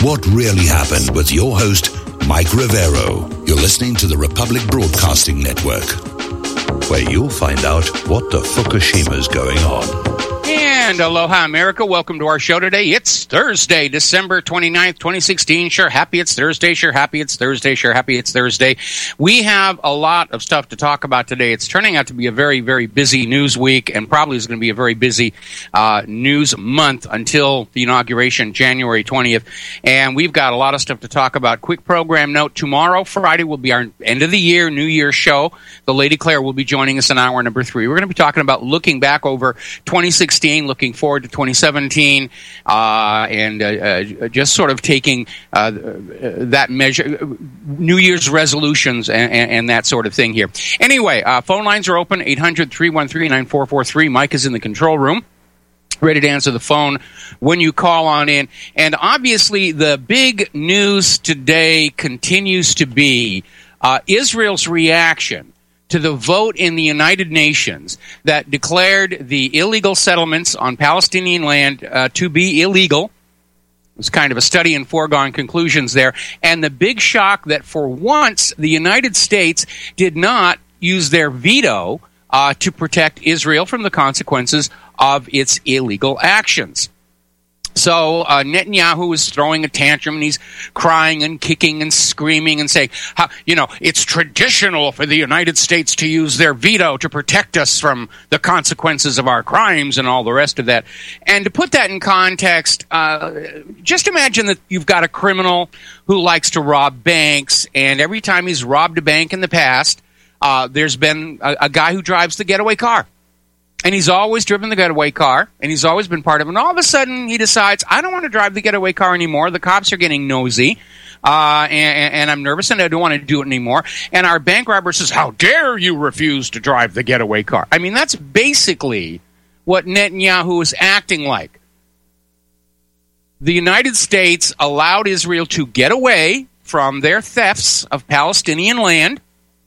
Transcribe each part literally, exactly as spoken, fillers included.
what really happened with your host, Mike Rivero. You're listening to the Republic Broadcasting Network, where you'll find out what the Fukushima's going on. And aloha, America. Welcome to our show today. It's Thursday, December twenty-ninth, twenty sixteen. Sure happy it's Thursday. Sure happy it's Thursday. Sure happy it's Thursday. We have a lot of stuff to talk about today. It's turning out to be a very, very busy news week, and probably is going to be a very busy uh, news month until the inauguration, January twentieth. And we've got a lot of stuff to talk about. Quick program note, tomorrow, Friday, will be our end of the year, New Year's show. The Lady Claire will be joining us in hour number three. We're going to be talking about looking back over twenty sixteen, looking forward to twenty seventeen, uh, and uh, uh, just sort of taking uh, that measure, New Year's resolutions and, and, and that sort of thing here. Anyway, uh, phone lines are open, eight hundred, three one three, nine four four three. Mike is in the control room, ready to answer the phone when you call on in. And obviously, the big news today continues to be uh, Israel's reaction to the vote in the United Nations that declared the illegal settlements on Palestinian land uh, to be illegal. It was kind of a study in foregone conclusions there. And the big shock that for once the United States did not use their veto uh, to protect Israel from the consequences of its illegal actions. So uh, Netanyahu is throwing a tantrum, and he's crying and kicking and screaming and saying, how, you know, it's traditional for the United States to use their veto to protect us from the consequences of our crimes and all the rest of that. And to put that in context, uh, just imagine that you've got a criminal who likes to rob banks, and every time he's robbed a bank in the past, uh, there's been a, a guy who drives the getaway car. And he's always driven the getaway car, and he's always been part of it. And all of a sudden, he decides, I don't want to drive the getaway car anymore. The cops are getting nosy, uh, and, and I'm nervous, and I don't want to do it anymore. And our bank robber says, how dare you refuse to drive the getaway car? I mean, that's basically what Netanyahu is acting like. The United States allowed Israel to get away from their thefts of Palestinian land.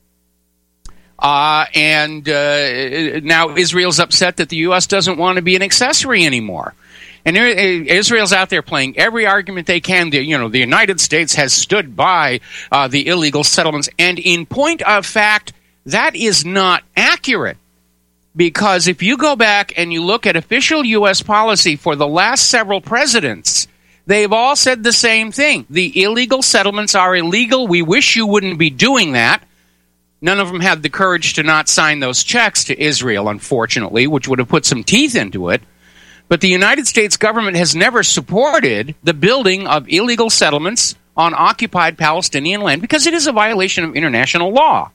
Uh, and uh, now Israel's upset that the U S doesn't want to be an accessory anymore. And there, Israel's out there playing every argument they can. The, you know, the United States has stood by uh, the illegal settlements. And in point of fact, that is not accurate. Because if you go back and you look at official U S policy for the last several presidents, they've all said the same thing. The illegal settlements are illegal. We wish you wouldn't be doing that. None of them had the courage to not sign those checks to Israel, unfortunately, which would have put some teeth into it. But the United States government has never supported the building of illegal settlements on occupied Palestinian land because it is a violation of international law.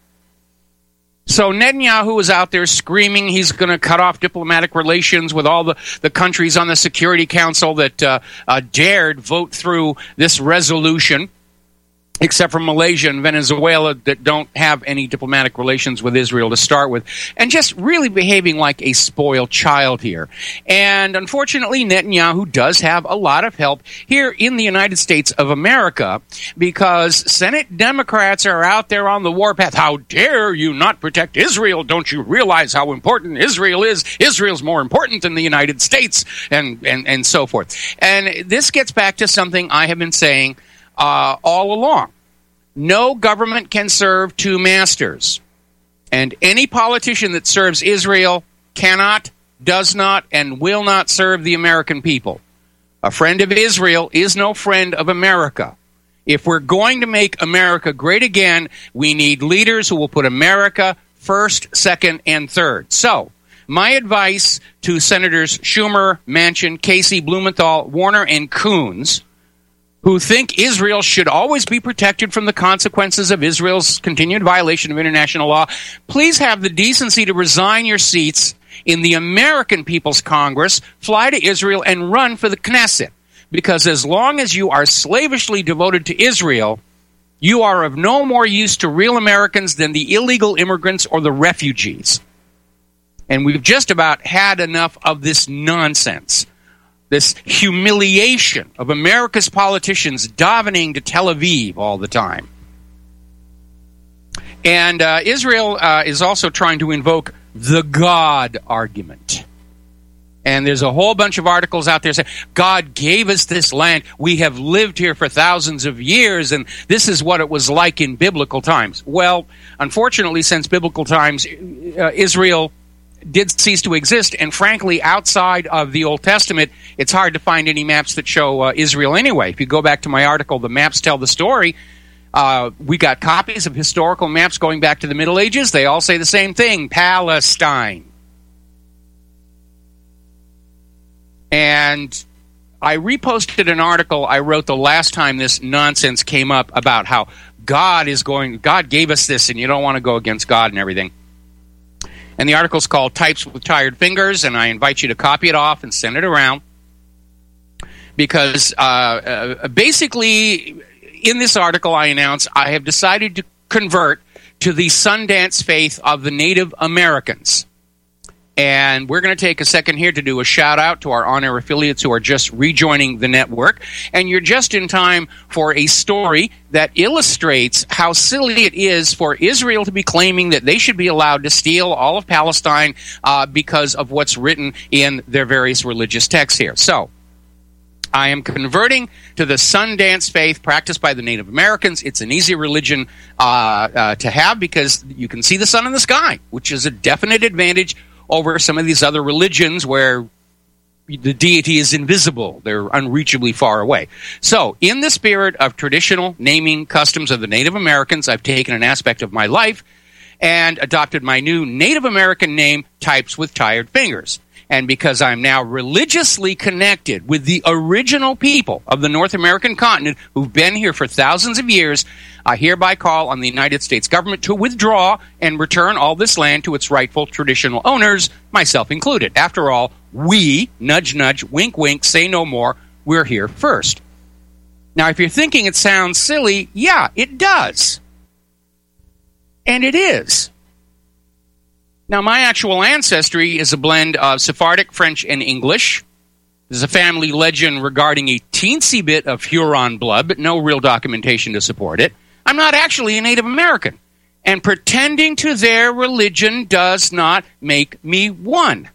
So Netanyahu is out there screaming he's going to cut off diplomatic relations with all the, the countries on the Security Council that uh, uh, dared vote through this resolution, except for Malaysia and Venezuela that don't have any diplomatic relations with Israel to start with, and just really behaving like a spoiled child here. And unfortunately, Netanyahu does have a lot of help here in the United States of America because Senate Democrats are out there on the warpath. How dare you not protect Israel? Don't you realize how important Israel is? Israel's more important than the United States, and, and, and so forth. And this gets back to something I have been saying Uh, all along. No government can serve two masters. And any politician that serves Israel cannot, does not, and will not serve the American people. A friend of Israel is no friend of America. If we're going to make America great again, we need leaders who will put America first, second, and third. So, my advice to Senators Schumer, Manchin, Casey, Blumenthal, Warner, and Coons, who think Israel should always be protected from the consequences of Israel's continued violation of international law, please have the decency to resign your seats in the American People's Congress, fly to Israel, and run for the Knesset. Because as long as you are slavishly devoted to Israel, you are of no more use to real Americans than the illegal immigrants or the refugees. And we've just about had enough of this nonsense. This humiliation of America's politicians davening to Tel Aviv all the time. And uh, Israel uh, is also trying to invoke the God argument. And there's a whole bunch of articles out there saying, God gave us this land. We have lived here for thousands of years, and this is what it was like in biblical times. Well, unfortunately, since biblical times, uh, Israel did cease to exist, and frankly, outside of the Old Testament, it's hard to find any maps that show uh, Israel anyway. If you go back to my article, The Maps Tell the Story, uh, we got copies of historical maps going back to the Middle Ages. They all say the same thing, Palestine. And I reposted an article I wrote the last time this nonsense came up about how God is going, God gave us this, and you don't want to go against God and everything. And the article's called Types with Tired Fingers, and I invite you to copy it off and send it around. Because uh, uh, basically, in this article I announce I have decided to convert to the Sundance faith of the Native Americans. And we're going to take a second here to do a shout-out to our on-air affiliates who are just rejoining the network. And you're just in time for a story that illustrates how silly it is for Israel to be claiming that they should be allowed to steal all of Palestine uh, because of what's written in their various religious texts here. So, I am converting to the Sundance faith practiced by the Native Americans. It's an easy religion uh, uh, to have because you can see the sun in the sky, which is a definite advantage over some of these other religions where the deity is invisible. They're unreachably far away. So, in the spirit of traditional naming customs of the Native Americans, I've taken an aspect of my life and adopted my new Native American name, Types with Tired Fingers. And because I'm now religiously connected with the original people of the North American continent who've been here for thousands of years, I hereby call on the United States government to withdraw and return all this land to its rightful traditional owners, myself included. After all, we, nudge, nudge, wink, wink, say no more, we're here first. Now, if you're thinking it sounds silly, yeah, it does. And it is. Now, my actual ancestry is a blend of Sephardic, French, and English. There's a family legend regarding a teensy bit of Huron blood, but no real documentation to support it. I'm not actually a Native American, and pretending to their religion does not make me one.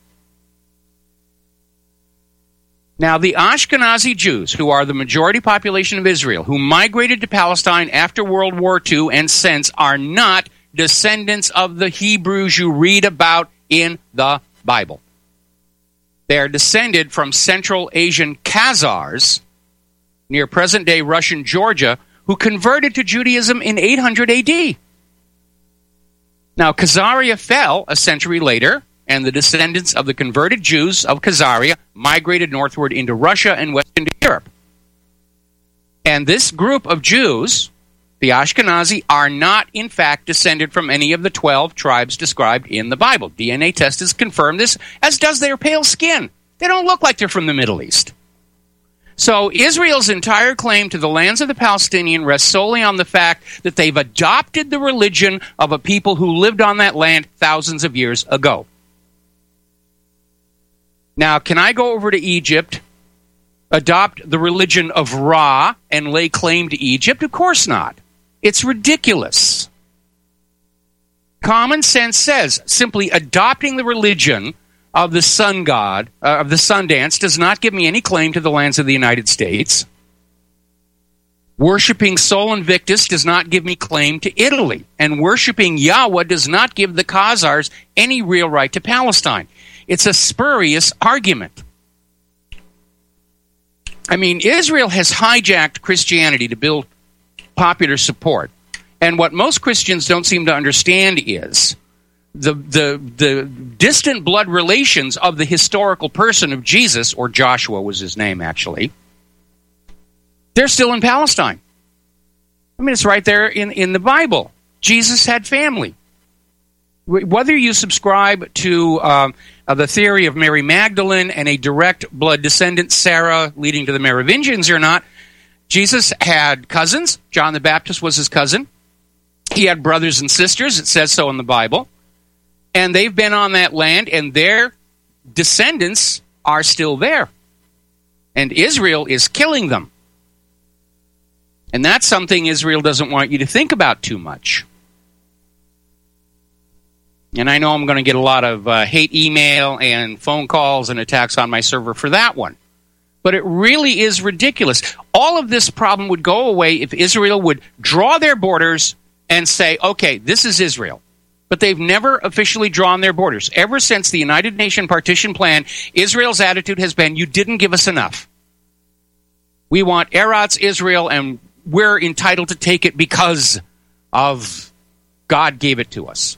Now, the Ashkenazi Jews, who are the majority population of Israel, who migrated to Palestine after World War Two and since, are not descendants of the Hebrews you read about in the Bible. They are descended from Central Asian Khazars near present-day Russian Georgia who converted to Judaism in eight hundred A D. Now, Khazaria fell a century later, and the descendants of the converted Jews of Khazaria migrated northward into Russia and west into Europe. And this group of Jews, the Ashkenazi, are not, in fact, descended from any of the twelve tribes described in the Bible. D N A tests confirm this, as does their pale skin. They don't look like they're from the Middle East. So Israel's entire claim to the lands of the Palestinians rests solely on the fact that they've adopted the religion of a people who lived on that land thousands of years ago. Now, can I go over to Egypt, adopt the religion of Ra, and lay claim to Egypt? Of course not. It's ridiculous. Common sense says simply adopting the religion of the sun god, uh, of the Sundance, does not give me any claim to the lands of the United States. Worshipping Sol Invictus does not give me claim to Italy. And worshipping Yahweh does not give the Khazars any real right to Palestine. It's a spurious argument. I mean, Israel has hijacked Christianity to build popular support. And what most Christians don't seem to understand is the, the, the distant blood relations of the historical person of Jesus, or Joshua was his name actually, they're still in Palestine. I mean, it's right there in, in the Bible. Jesus had family. Whether you subscribe to um, uh, the theory of Mary Magdalene and a direct blood descendant, Sarah, leading to the Merovingians or not, Jesus had cousins. John the Baptist was his cousin. He had brothers and sisters. It says so in the Bible. And they've been on that land, and their descendants are still there. And Israel is killing them. And that's something Israel doesn't want you to think about too much. And I know I'm going to get a lot of uh, hate email and phone calls and attacks on my server for that one. But it really is ridiculous. All of this problem would go away if Israel would draw their borders and say, okay, this is Israel. But they've never officially drawn their borders. Ever since the United Nations Partition Plan, Israel's attitude has been, you didn't give us enough. We want Eretz Israel, and we're entitled to take it because of God gave it to us.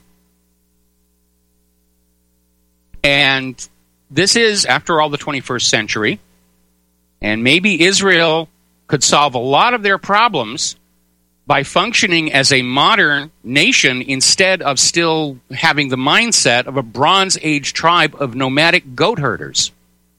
And this is, after all, the twenty-first century. And maybe Israel could solve a lot of their problems by functioning as a modern nation instead of still having the mindset of a Bronze Age tribe of nomadic goat herders.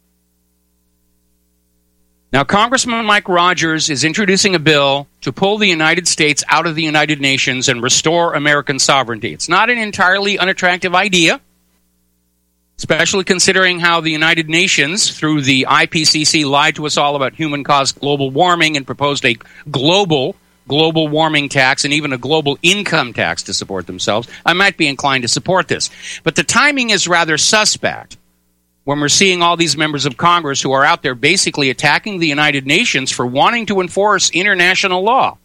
Now, Congressman Mike Rogers is introducing a bill to pull the United States out of the United Nations and restore American sovereignty. It's not an entirely unattractive idea, especially considering how the United Nations, through the I P C C, lied to us all about human-caused global warming and proposed a global global warming tax and even a global income tax to support themselves. I might be inclined to support this. But the timing is rather suspect when we're seeing all these members of Congress who are out there basically attacking the United Nations for wanting to enforce international law.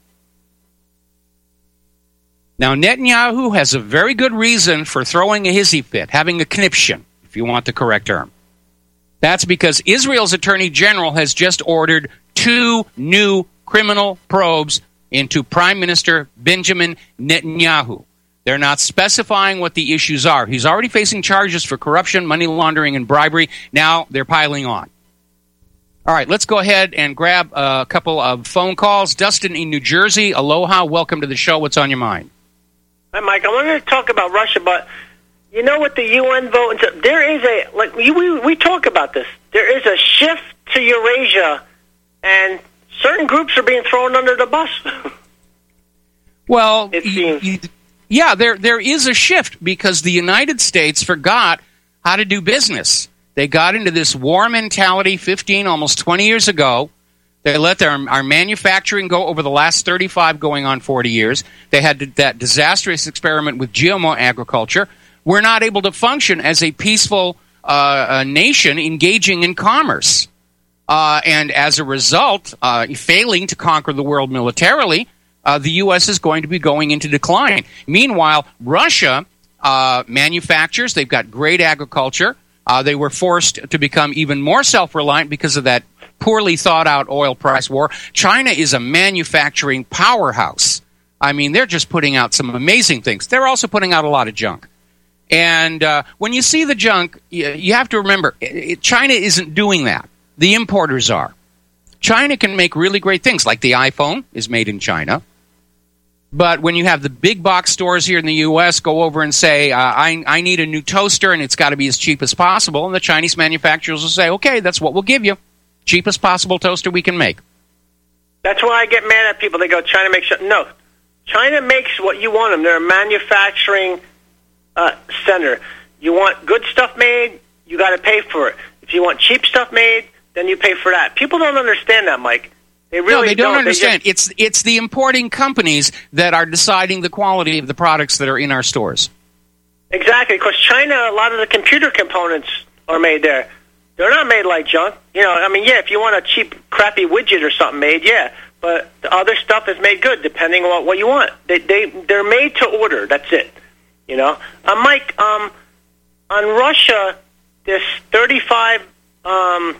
Now, Netanyahu has a very good reason for throwing a hissy fit, having a conniption, if you want the correct term. That's because Israel's Attorney General has just ordered two new criminal probes into Prime Minister Benjamin Netanyahu. They're not specifying what the issues are. He's already facing charges for corruption, money laundering, and bribery. Now they're piling on. All right, let's go ahead and grab a couple of phone calls. Dustin in New Jersey, aloha, welcome to the show. What's on your mind? Hi, Mike. I wanted to talk about Russia, but you know, with the U N vote, there is a, like, we, we, we talk about this, there is a shift to Eurasia, and certain groups are being thrown under the bus. Well, it seems. Y- y- yeah, there there is a shift because the United States forgot how to do business. They got into this war mentality fifteen, almost twenty years ago. They let their our manufacturing go over the last thirty-five, going on forty years. They had that disastrous experiment with G M O agriculture. We're not able to function as a peaceful uh, a nation engaging in commerce. Uh, and as a result, uh, failing to conquer the world militarily, uh, the U S is going to be going into decline. Meanwhile, Russia uh, manufactures. They've got great agriculture. Uh, they were forced to become even more self-reliant because of that poorly thought-out oil price war. China is a manufacturing powerhouse. I mean, they're just putting out some amazing things. They're also putting out a lot of junk. And uh, when you see the junk, you, you have to remember, it, China isn't doing that. The importers are. China can make really great things, like the iPhone is made in China. But when you have the big box stores here in the U S go over and say, uh, I, I need a new toaster and it's got to be as cheap as possible, and the Chinese manufacturers will say, okay, that's what we'll give you. Cheapest possible toaster we can make. That's why I get mad at people. They go, China makes... No. China makes what you want them. They're a manufacturing uh, center. You want good stuff made, you got to pay for it. If you want cheap stuff made, then you pay for that. People don't understand that, Mike. They really no, they don't, don't. understand. They just... It's it's the importing companies that are deciding the quality of the products that are in our stores. Exactly, because China, a lot of the computer components are made there. They're not made like junk. You know, I mean, yeah, if you want a cheap, crappy widget or something made, yeah. But the other stuff is made good, depending on what, what you want. They, they, they're made to order. That's it. You know? Uh, Mike, um, on Russia, this thirty-five... Um,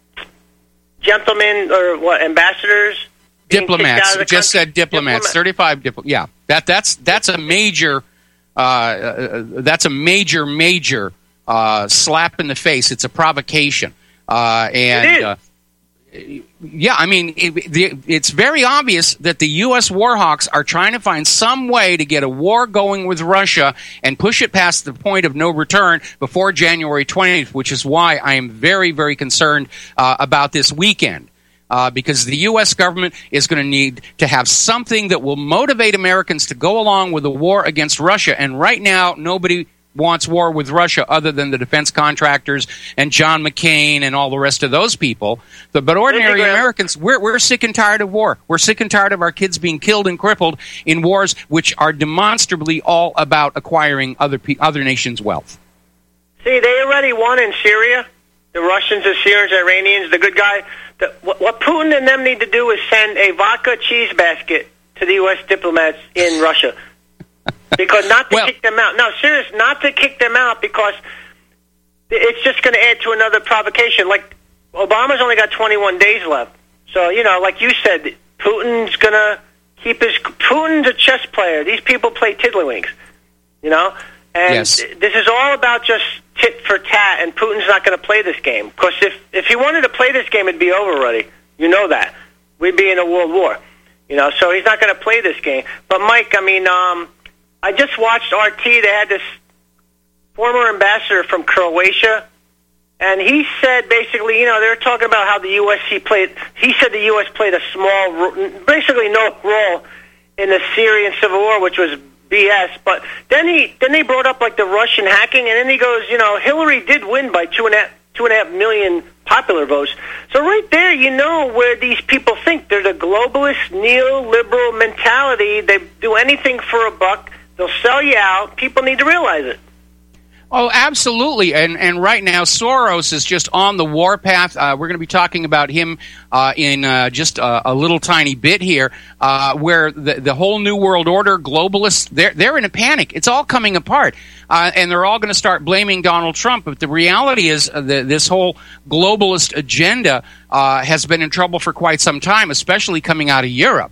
gentlemen or what ambassadors, diplomats. Just country. said diplomats. Diplomat. Thirty-five. Dipl- yeah, that that's that's a major. Uh, uh, that's a major major uh, slap in the face. It's a provocation. Uh, and it is. Uh, yeah, I mean, it, the, it's very obvious that the U S warhawks are trying to find some way to get a war going with Russia and push it past the point of no return before January twentieth, which is why I am very, very concerned uh, about this weekend. Uh, because the U S government is going to need to have something that will motivate Americans to go along with the war against Russia. And right now, nobody wants war with Russia other than the defense contractors and John McCain and all the rest of those people. But, but ordinary Americans, we're, we're sick and tired of war. We're sick and tired of our kids being killed and crippled in wars which are demonstrably all about acquiring other pe- other nations' wealth. See, they already won in Syria. The Russians, the Syrians, the Iranians, the good guy. The, what, what Putin and them need to do is send a vodka cheese basket to the U S diplomats in Russia. Because not to well, kick them out. No, serious, not to kick them out because it's just going to add to another provocation. Like, Obama's only got twenty-one days left. So, you know, like you said, Putin's going to keep his... Putin's a chess player. These people play tiddlywinks, you know? And yes. This is all about just tit for tat, and Putin's not going to play this game. Because if, if he wanted to play this game, it'd be over already. You know that. We'd be in a world war. You know, so he's not going to play this game. But, Mike, I mean... um. I just watched R T. They had this former ambassador from Croatia, and he said basically, you know, they were talking about how the U S he played. He said the U S played a small, basically no role in the Syrian civil war, which was B S. But then he then they brought up like the Russian hacking, and then he goes, you know, Hillary did win by two and a half, two and a half million popular votes. So right there, you know where these people think. They're the globalist, neoliberal mentality. They do anything for a buck. They'll sell you out. People need to realize it. Oh, absolutely. And and right now, Soros is just on the warpath. Uh, we're going to be talking about him uh, in uh, just a, a little tiny bit here, uh, where the, the whole New World Order, globalists, they're, they're in a panic. It's all coming apart. Uh, and they're all going to start blaming Donald Trump. But the reality is uh, the, this whole globalist agenda uh, has been in trouble for quite some time, especially coming out of Europe.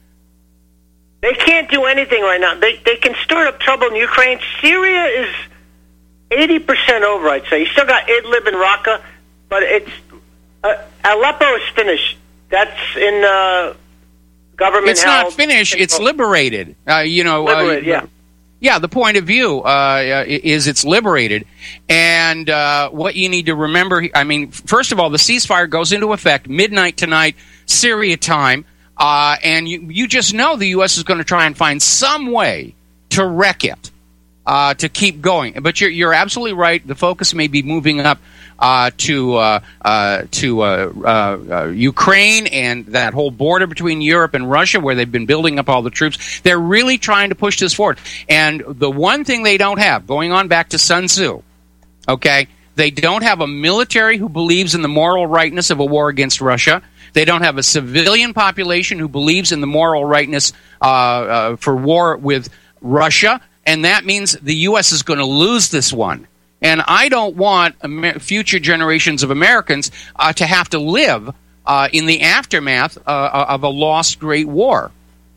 They can't do anything right now. They they can stir up trouble in Ukraine. Syria is eighty percent over, I'd say. You still got Idlib and Raqqa, but it's uh, Aleppo is finished. That's in uh, government. It's not finished. It's liberated. Uh, you know. Liberated, uh, yeah. Yeah, the point of view uh, is it's liberated. And uh, what you need to remember, I mean, first of all, the ceasefire goes into effect midnight tonight, Syria time. Uh, and you, you just know the U S is going to try and find some way to wreck it, uh, to keep going. But you're, you're absolutely right. The focus may be moving up uh, to uh, uh, to uh, uh, uh, Ukraine and that whole border between Europe and Russia, where they've been building up all the troops. They're really trying to push this forward. And the one thing they don't have, going on back to Sun Tzu, okay, they don't have a military who believes in the moral rightness of a war against Russia. They don't have a civilian population who believes in the moral rightness uh, uh, for war with Russia, and that means the U S is going to lose this one. And I don't want Amer- future generations of Americans uh, to have to live uh, in the aftermath uh, of a lost great war.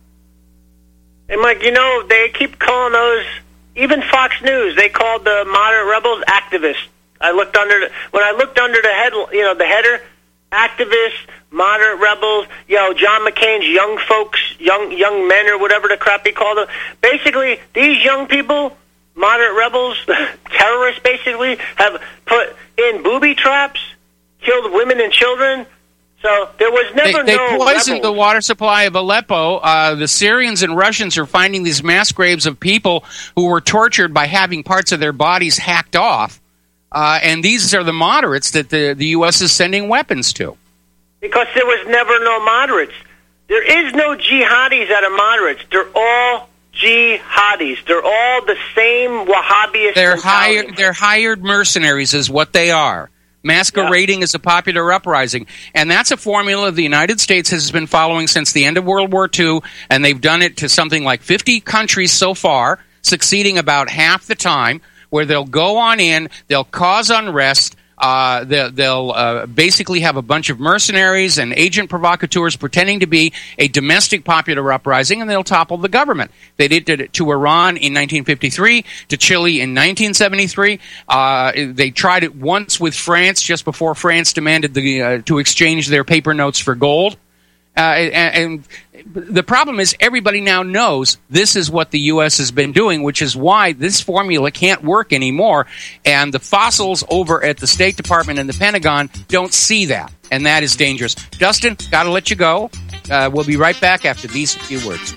And, Mike, you know, they keep calling those, even Fox News, they called the moderate rebels activists. I looked under, the, when I looked under the head, you know, the header, activists, moderate rebels, you know, John McCain's young folks, young young men or whatever the crap he called them. Basically, these young people, moderate rebels, terrorists basically, have put in booby traps, killed women and children. So there was never they, no They poisoned rebels. the water supply of Aleppo. Uh, the Syrians and Russians are finding these mass graves of people who were tortured by having parts of their bodies hacked off. Uh, and these are the moderates that the, the U S is sending weapons to. Because there was never no moderates. There is no jihadis that are moderates. They're all jihadis. They're all the same Wahhabist. They're hired. They're hired mercenaries, is what they are. Masquerading yeah. as a popular uprising, and that's a formula the United States has been following since the end of World War Two, and they've done it to something like fifty countries so far, succeeding about half the time. Where they'll go on in, they'll cause unrest, uh, they'll, they'll uh, basically have a bunch of mercenaries and agent provocateurs pretending to be a domestic popular uprising, and they'll topple the government. They did it to Iran in nineteen fifty-three, to Chile in nineteen seventy-three. Uh, they tried it once with France, just before France demanded the, uh, to exchange their paper notes for gold. Uh, and, and the problem is everybody now knows this is what the U S has been doing, which is why this formula can't work anymore. And the fossils over at the State Department and the Pentagon don't see that. And that is dangerous. Dustin, got to let you go. Uh, we'll be right back after these few words.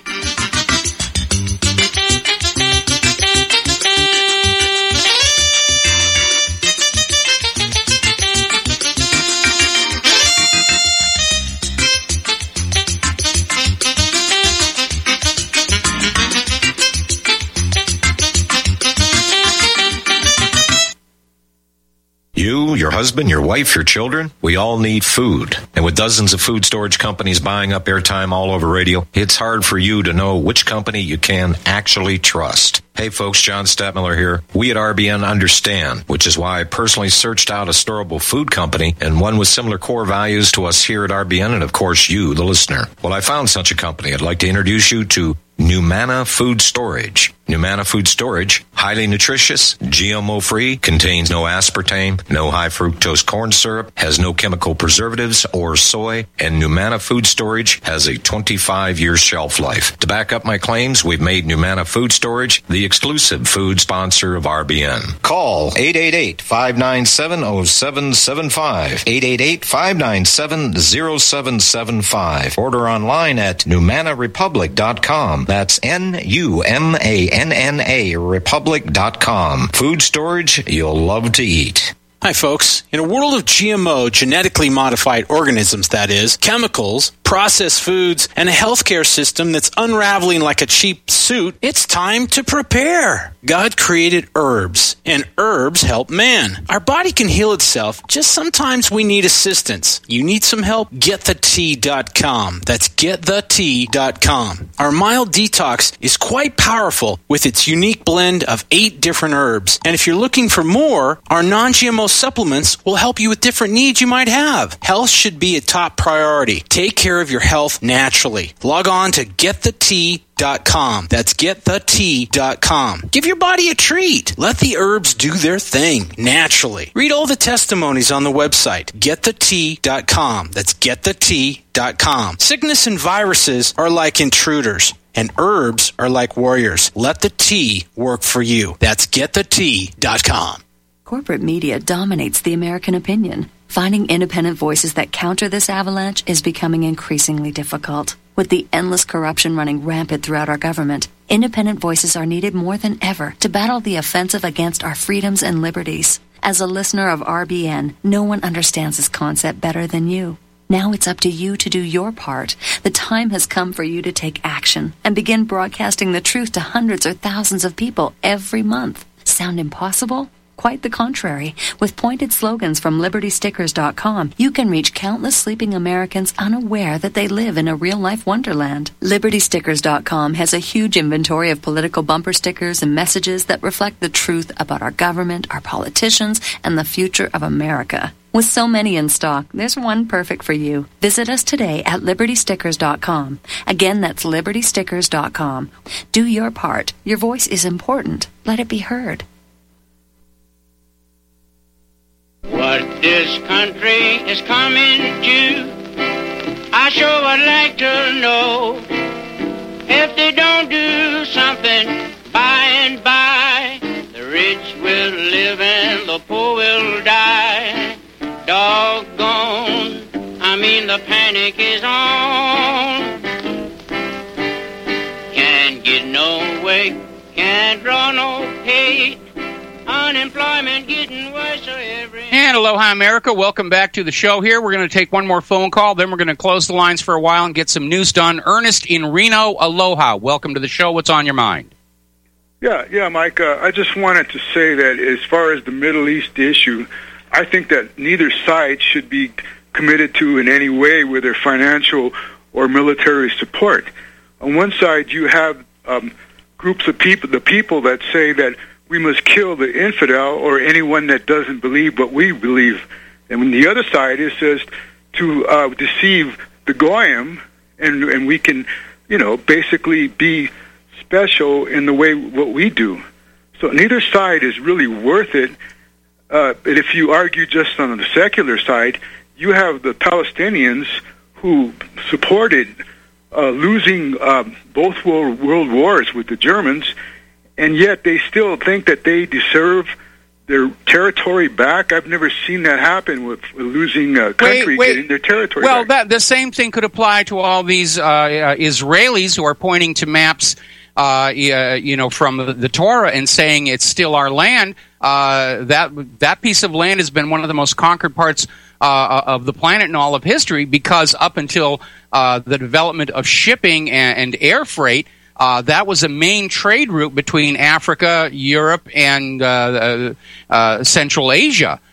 You, your husband, your wife, your children, we all need food. And with dozens of food storage companies buying up airtime all over radio, it's hard for you to know which company you can actually trust. Hey folks, John Stadtmiller here. We at R B N understand, which is why I personally searched out a storable food company and one with similar core values to us here at R B N and of course you, the listener. Well, I found such a company. I'd like to introduce you to Numana Food Storage. Numana Food Storage, highly nutritious, G M O-free, contains no aspartame, no high fructose corn syrup, has no chemical preservatives or soy, and Numana Food Storage has a twenty-five year shelf life. To back up my claims, we've made Numana Food Storage the exclusive food sponsor of R B N. Call eight eight eight, five nine seven, zero seven seven five, eight eight eight, five nine seven, zero seven seven five. Order online at numana republic dot com. That's N U M A N N A republic dot com. Food storage you'll love to eat. Hi, folks. In a world of G M O, genetically modified organisms, that is, chemicals, processed foods, and a healthcare system that's unraveling like a cheap suit, it's time to prepare. God created herbs, and herbs help man. Our body can heal itself, just sometimes we need assistance. You need some help? get the tea dot com. That's get the tea dot com. Our mild detox is quite powerful with its unique blend of eight different herbs. And if you're looking for more, our non-G M O supplements will help you with different needs you might have. Health should be a top priority. Take care of your health naturally. Log on to get the tea dot com. That's get the tea dot com. Give your body a treat. Let the herbs do their thing naturally. Read all the testimonies on the website, get the tea dot com. That's get the tea dot com. Sickness and viruses are like intruders, and herbs are like warriors. Let the tea work for you. That's get the tea dot com. Corporate media dominates the American opinion. Finding independent voices that counter this avalanche is becoming increasingly difficult. With the endless corruption running rampant throughout our government, independent voices are needed more than ever to battle the offensive against our freedoms and liberties. As a listener of R B N, no one understands this concept better than you. Now it's up to you to do your part. The time has come for you to take action and begin broadcasting the truth to hundreds or thousands of people every month. Sound impossible? Quite the contrary. With pointed slogans from liberty stickers dot com, you can reach countless sleeping Americans unaware that they live in a real-life wonderland. liberty stickers dot com has a huge inventory of political bumper stickers and messages that reflect the truth about our government, our politicians, and the future of America. With so many in stock, there's one perfect for you. Visit us today at liberty stickers dot com. Again, that's liberty stickers dot com. Do your part. Your voice is important. Let it be heard. What this country is coming to, I sure would like to know. If they don't do something by and by, the rich will live and the poor will die. Doggone, I mean the panic is on. Can't get no way, can't draw no pay. Unemployment getting worse every... And aloha, America. Welcome back to the show here. We're going to take one more phone call, then we're going to close the lines for a while and get some news done. Ernest in Reno, aloha. Welcome to the show. What's on your mind? Yeah, yeah, Mike. Uh, I just wanted to say that as far as the Middle East issue, I think that neither side should be committed to in any way with their financial or military support. On one side, you have um, groups of people, the people that say that we must kill the infidel or anyone that doesn't believe what we believe. And on the other side, it says to uh, deceive the goyim, and and we can, you know, basically be special in the way what we do. So neither side is really worth it. Uh, but if you argue just on the secular side, you have the Palestinians who supported uh, losing uh, both world, world wars with the Germans, and yet they still think that they deserve their territory back. I've never seen that happen with losing a country wait, wait. getting their territory well, back. Well, the same thing could apply to all these uh, uh, Israelis who are pointing to maps, uh, you know, from the, the Torah and saying it's still our land. Uh, that that piece of land has been one of the most conquered parts uh, of the planet in all of history, because up until uh, the development of shipping and, and air freight, Uh, that was a main trade route between Africa, Europe, and uh, uh, uh, Central Asia.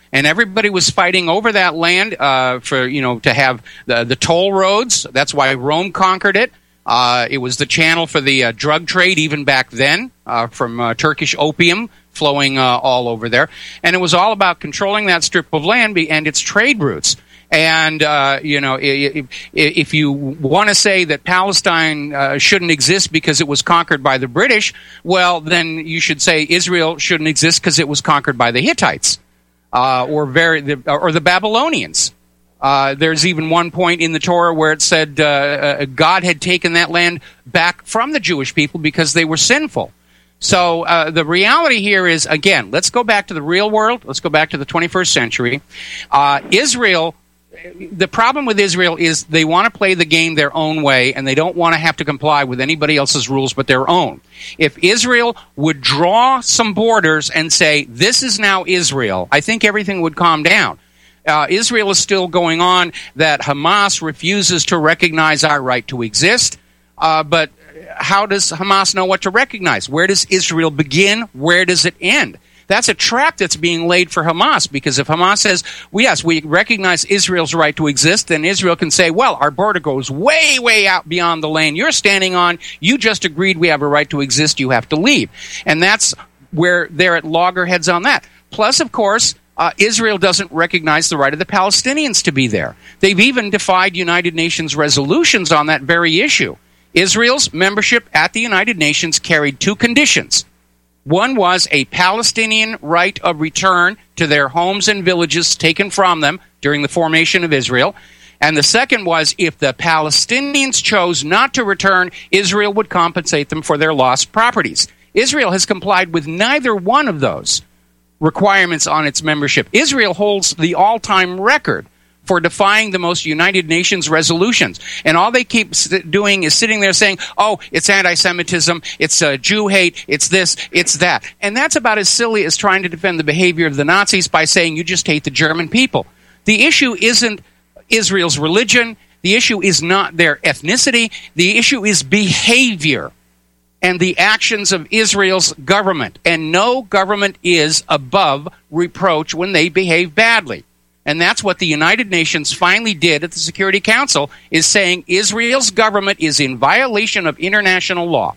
And everybody was fighting over that land uh, for, you know, to have the, the toll roads. That's why Rome conquered it. Uh, it was the channel for the uh, drug trade even back then, uh, from uh, Turkish opium flowing uh, all over there. And it was all about controlling that strip of land and its trade routes. And, uh, you know, if, if you want to say that Palestine uh, shouldn't exist because it was conquered by the British, well, then you should say Israel shouldn't exist because it was conquered by the Hittites. Uh, or very, the, or the Babylonians. Uh, there's even one point in the Torah where it said uh, uh, God had taken that land back from the Jewish people because they were sinful. So uh, the reality here is, again, let's go back to the real world. Let's go back to the twenty-first century. Uh, Israel, the problem with Israel is they want to play the game their own way, and they don't want to have to comply with anybody else's rules but their own. If Israel would draw some borders and say, this is now Israel, I think everything would calm down. Uh, Israel is still going on that Hamas refuses to recognize our right to exist, uh, but how does Hamas know what to recognize? Where does Israel begin? Where does it end? That's a trap that's being laid for Hamas, because if Hamas says, well, yes, we recognize Israel's right to exist, then Israel can say, well, our border goes way, way out beyond the lane you're standing on. You just agreed we have a right to exist. You have to leave. And that's where they're at loggerheads on that. Plus, of course, uh, Israel doesn't recognize the right of the Palestinians to be there. They've even defied United Nations resolutions on that very issue. Israel's membership at the United Nations carried two conditions. One was a Palestinian right of return to their homes and villages taken from them during the formation of Israel. And the second was, if the Palestinians chose not to return, Israel would compensate them for their lost properties. Israel has complied with neither one of those requirements on its membership. Israel holds the all-time record for defying the most United Nations resolutions. And all they keep doing is sitting there saying, oh, it's anti-Semitism, it's uh, Jew hate, it's this, it's that. And that's about as silly as trying to defend the behavior of the Nazis by saying you just hate the German people. The issue isn't Israel's religion. The issue is not their ethnicity. The issue is behavior and the actions of Israel's government. And no government is above reproach when they behave badly. And that's what the United Nations finally did at the Security Council, is saying Israel's government is in violation of international law.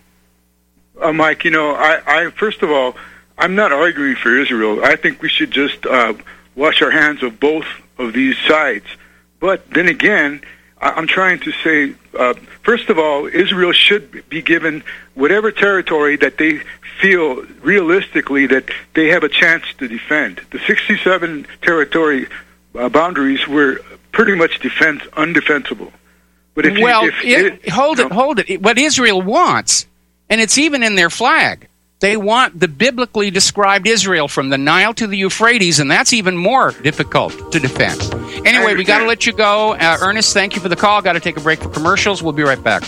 Uh, Mike, you know, I, I first of all, I'm not arguing for Israel. I think we should just uh, wash our hands of both of these sides. But then again, I, I'm trying to say, uh, first of all, Israel should be given whatever territory that they feel realistically that they have a chance to defend. The sixty-seven territory Uh, boundaries were pretty much defense undefensible. But if well, you, if it, it, hold you it, know, hold it. What Israel wants, and it's even in their flag, they want the biblically described Israel from the Nile to the Euphrates, and that's even more difficult to defend. Anyway, we got to let you go. Uh, Ernest, thank you for the call. Got to take a break for commercials. We'll be right back.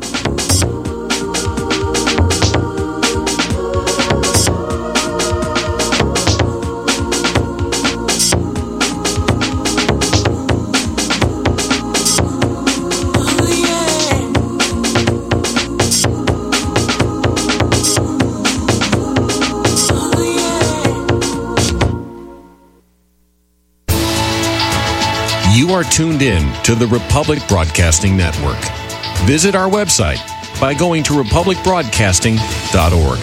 You are tuned in to the Republic Broadcasting Network. Visit our website by going to republic broadcasting dot org.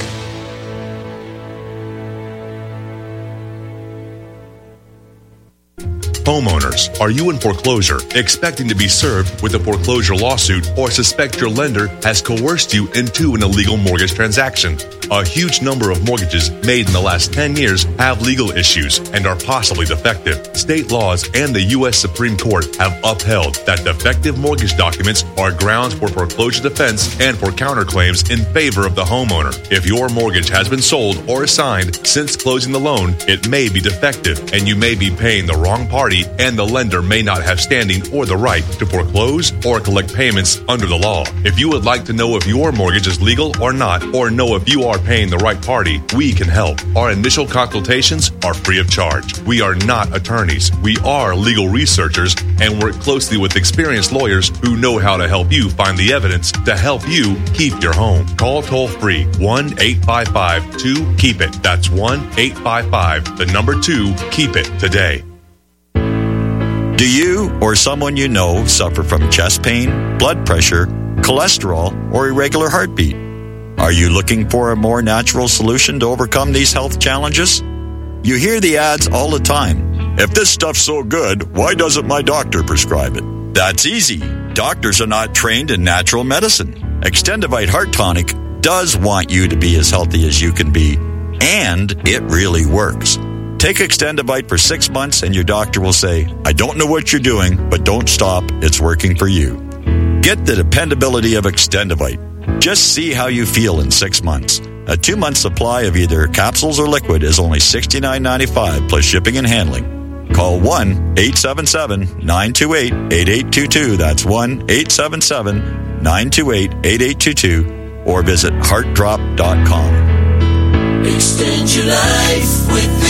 Homeowners, are you in foreclosure, expecting to be served with a foreclosure lawsuit, or suspect your lender has coerced you into an illegal mortgage transaction? A huge number of mortgages made in the last ten years have legal issues and are possibly defective. State laws and the U S Supreme Court have upheld that defective mortgage documents are grounds for foreclosure defense and for counterclaims in favor of the homeowner. If your mortgage has been sold or assigned since closing the loan, it may be defective and you may be paying the wrong party party, and the lender may not have standing or the right to foreclose or collect payments under the law. If you would like to know if your mortgage is legal or not, or know if you are paying the right party, we can help. Our initial consultations are free of charge. We are not attorneys. We are legal researchers and work closely with experienced lawyers who know how to help you find the evidence to help you keep your home. Call toll free one eight five five two keep it. That's one eight five five, the number two, keep it today. Do you or someone you know suffer from chest pain, blood pressure, cholesterol, or irregular heartbeat? Are you looking for a more natural solution to overcome these health challenges? You hear the ads all the time. If this stuff's so good, why doesn't my doctor prescribe it? That's easy. Doctors are not trained in natural medicine. Extendivite Heart Tonic does want you to be as healthy as you can be, and it really works. Take Extendivite for six months and your doctor will say, I don't know what you're doing, but don't stop. It's working for you. Get the dependability of Extendivite. Just see how you feel in six months. A two-month supply of either capsules or liquid is only sixty-nine ninety-five plus shipping and handling. Call one eight seven seven nine two eight eight eight two two. That's one eight seven seven nine two eight eight eight two two or visit heart drop dot com. Extend your life with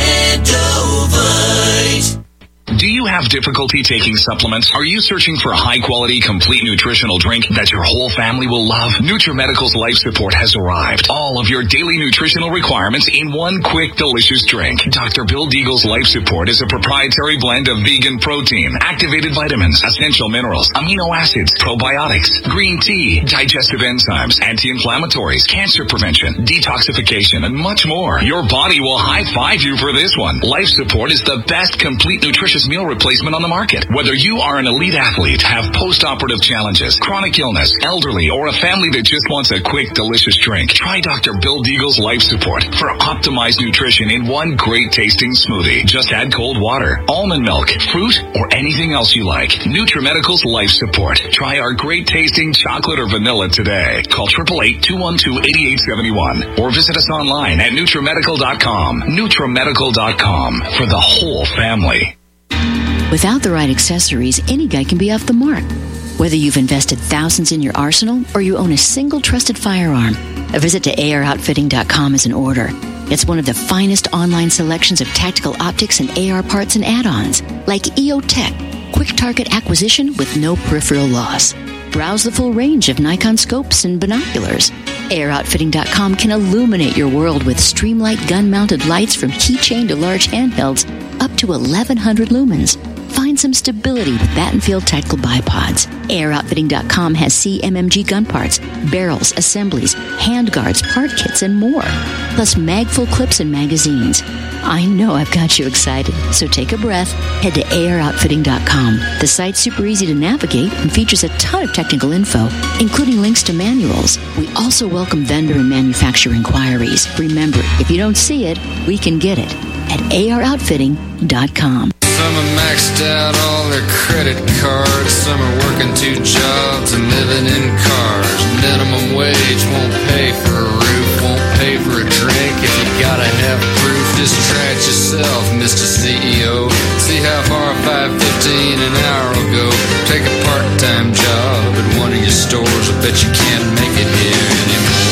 Extendovite. Do you have difficulty taking supplements? Are you searching for a high-quality, complete nutritional drink that your whole family will love? NutriMedical's Life Support has arrived. All of your daily nutritional requirements in one quick, delicious drink. Doctor Bill Deagle's Life Support is a proprietary blend of vegan protein, activated vitamins, essential minerals, amino acids, probiotics, green tea, digestive enzymes, anti-inflammatories, cancer prevention, detoxification, and much more. Your body will high-five you for this one. Life Support is the best complete nutritious meal replacement on the market. Whether you are an elite athlete, have post-operative challenges, chronic illness, elderly, or a family that just wants a quick, delicious drink, try Doctor Bill Deagle's Life Support for optimized nutrition in one great-tasting smoothie. Just add cold water, almond milk, fruit, or anything else you like. NutriMedical's Life Support. Try our great-tasting chocolate or vanilla today. Call eight eight eight, two one two, eight eight seven one or visit us online at NutriMedical dot com. NutriMedical dot com for the whole family. Without the right accessories, any guy can be off the mark. Whether you've invested thousands in your arsenal or you own a single trusted firearm, a visit to A R outfitting dot com is in order. It's one of the finest online selections of tactical optics and A R parts and add-ons, like E O Tech, quick target acquisition with no peripheral loss. Browse the full range of Nikon scopes and binoculars. A R outfitting dot com can illuminate your world with Streamlight gun-mounted lights from keychain to large handhelds up to eleven hundred lumens. Find some stability with Battenfield Tactical Bipods. A R outfitting dot com has C M M G gun parts, barrels, assemblies, handguards, part kits, and more. Plus mag-full clips and magazines. I know I've got you excited, so take a breath. Head to A R outfitting dot com. The site's super easy to navigate and features a ton of technical info, including links to manuals. We also welcome vendor and manufacturer inquiries. Remember, if you don't see it, we can get it at A R outfitting dot com. Some are maxed out all their credit cards. Some are working two jobs and living in cars. Minimum wage won't pay for a roof, won't pay for a drink. If you gotta have proof, just try it yourself, Mister C E O. See how far five fifteen an hour will go. Take a part-time job at one of your stores. I bet you can't make it here anymore.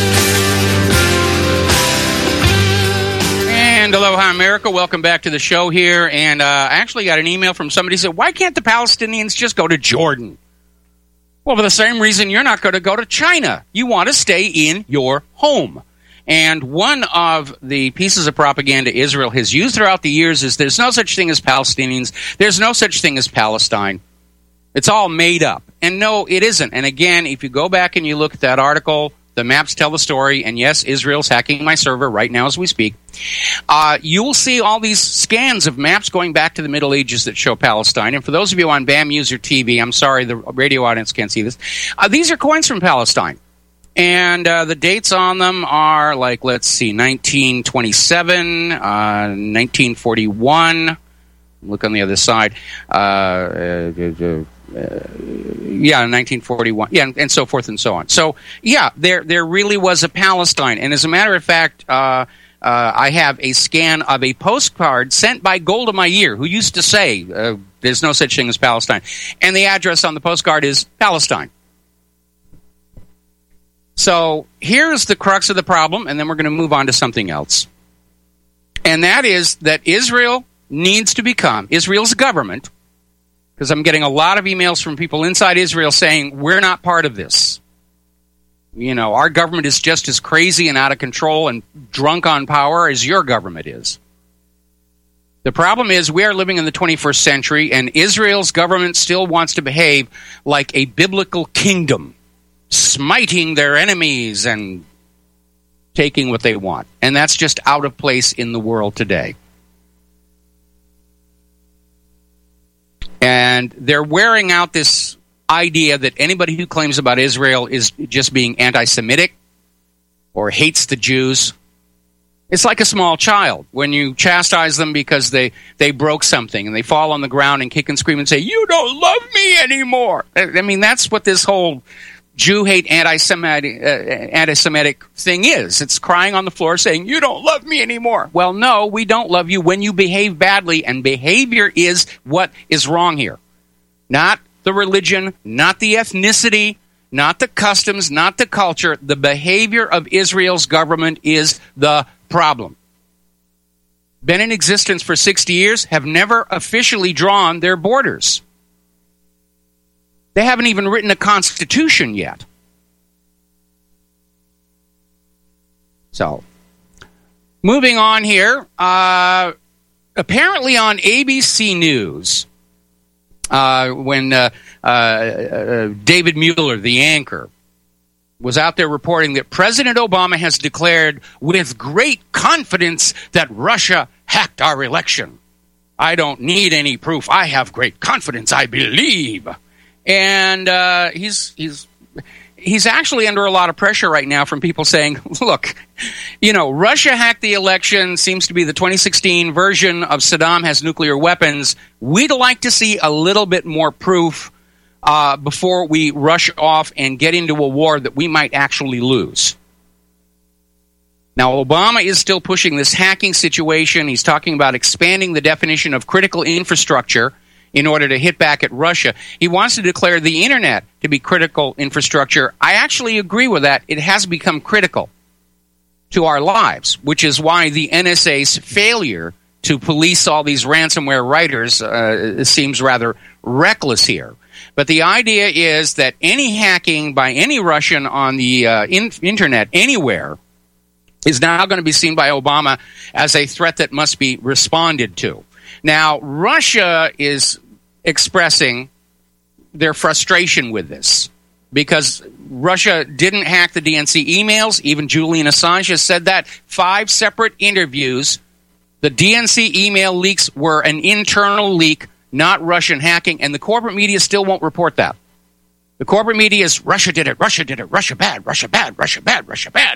And aloha, America. Welcome back to the show here. And uh, I actually got an email from somebody who said, why can't the Palestinians just go to Jordan? Well, for the same reason you're not going to go to China. You want to stay in your home. And one of the pieces of propaganda Israel has used throughout the years is there's no such thing as Palestinians. There's no such thing as Palestine. It's all made up. And no, it isn't. And again, if you go back and you look at that article, the maps tell the story, and yes, Israel's hacking my server right now as we speak. Uh, you'll see all these scans of maps going back to the Middle Ages that show Palestine. And for those of you on BAM User T V, I'm sorry, the radio audience can't see this. Uh, these are coins from Palestine. And uh, the dates on them are, like, let's see, nineteen twenty-seven, uh, nineteen forty-one. Look on the other side. Uh, uh, uh, yeah, nineteen forty-one. Yeah, and, and so forth and so on. So, yeah, there there really was a Palestine. And as a matter of fact, uh, uh, I have a scan of a postcard sent by Golda Meir, who used to say uh, there's no such thing as Palestine. And the address on the postcard is Palestine. So here's the crux of the problem, and then we're going to move on to something else. And that is that Israel needs to become, Israel's government, because I'm getting a lot of emails from people inside Israel saying, we're not part of this. You know, our government is just as crazy and out of control and drunk on power as your government is. The problem is we are living in the twenty-first century, and Israel's government still wants to behave like a biblical kingdom, smiting their enemies and taking what they want. And that's just out of place in the world today. And they're wearing out this idea that anybody who claims about Israel is just being anti-Semitic or hates the Jews. It's like a small child when you chastise them because they, they broke something and they fall on the ground and kick and scream and say, you don't love me anymore. I mean, that's what this whole Jew hate anti-Semitic, uh, anti-Semitic thing is. It's crying on the floor saying, you don't love me anymore. Well, no, we don't love you when you behave badly, and behavior is what is wrong here. Not the religion, not the ethnicity, not the customs, not the culture. The behavior of Israel's government is the problem. Been in existence for sixty years, have never officially drawn their borders. They haven't even written a constitution yet. So, moving on here, uh, apparently on A B C News, uh, when uh, uh, uh, David Mueller, the anchor, was out there reporting that President Obama has declared with great confidence that Russia hacked our election. I don't need any proof. I have great confidence. I believe. And uh, he's he's he's actually under a lot of pressure right now from people saying, look, you know, Russia hacked the election, seems to be the twenty sixteen version of Saddam has nuclear weapons. We'd like to see a little bit more proof uh, before we rush off and get into a war that we might actually lose. Now, Obama is still pushing this hacking situation. He's talking about expanding the definition of critical infrastructure in order to hit back at Russia. He wants to declare the internet to be critical infrastructure. I actually agree with that. It has become critical to our lives, which is why the N S A's failure to police all these ransomware writers uh, seems rather reckless here. But the idea is that any hacking by any Russian on the uh, in- internet anywhere is now going to be seen by Obama as a threat that must be responded to. Now, Russia is expressing their frustration with this because Russia didn't hack the D N C emails. Even Julian Assange has said that. Five separate interviews. The D N C email leaks were an internal leak, not Russian hacking, and the corporate media still won't report that. The corporate media is, Russia did it, Russia did it, Russia bad, Russia bad, Russia bad, Russia bad.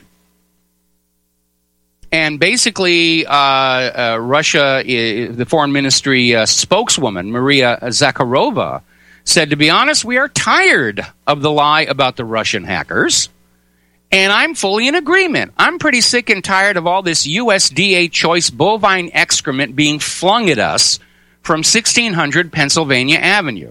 And basically, uh, uh, Russia, uh, the foreign ministry uh, spokeswoman, Maria Zakharova, said, to be honest, we are tired of the lie about the Russian hackers. And I'm fully in agreement. I'm pretty sick and tired of all this U S D A choice bovine excrement being flung at us from sixteen hundred Pennsylvania Avenue.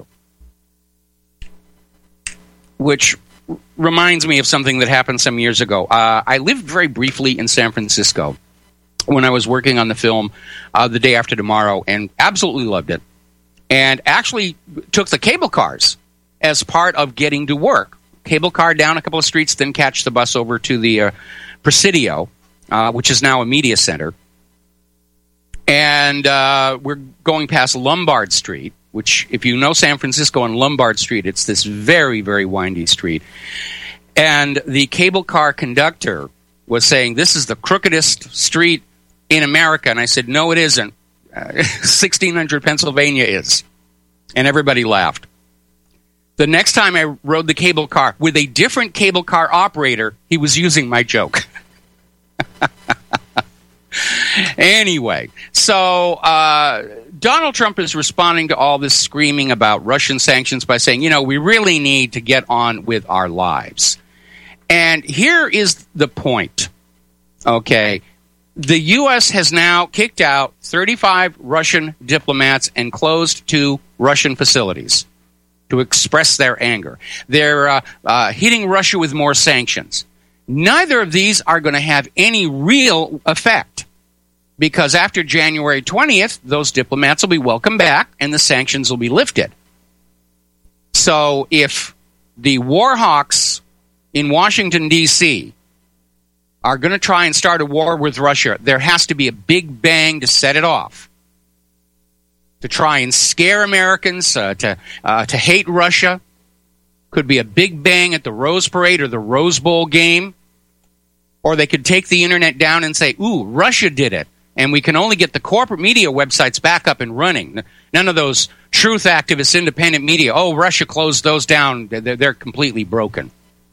Which reminds me of something that happened some years ago. Uh, I lived very briefly in San Francisco when I was working on the film uh, The Day After Tomorrow, and absolutely loved it. And actually took the cable cars as part of getting to work. Cable car down a couple of streets, then catch the bus over to the uh, Presidio, uh, which is now a media center. And uh, we're going past Lombard Street, which, if you know San Francisco and Lombard Street, it's this very, very windy street. And the cable car conductor was saying, this is the crookedest street in America. And I said, no, it isn't. Uh, sixteen hundred Pennsylvania is. And everybody laughed. The next time I rode the cable car with a different cable car operator, he was using my joke. Anyway, so uh, Donald Trump is responding to all this screaming about Russian sanctions by saying, you know, we really need to get on with our lives. And here is the point, okay? The U S has now kicked out thirty-five Russian diplomats and closed two Russian facilities to express their anger. They're uh, uh, hitting Russia with more sanctions. Neither of these are going to have any real effect, because after January twentieth, those diplomats will be welcomed back and the sanctions will be lifted. So if the war hawks in Washington, D C are going to try and start a war with Russia, there has to be a big bang to set it off, to try and scare Americans, uh, to uh, to hate Russia. Could be a big bang at the Rose Parade or the Rose Bowl game. Or they could take the internet down and say, ooh, Russia did it. And we can only get the corporate media websites back up and running. None of those truth activists, independent media, oh, Russia closed those down. They're, they're completely broken.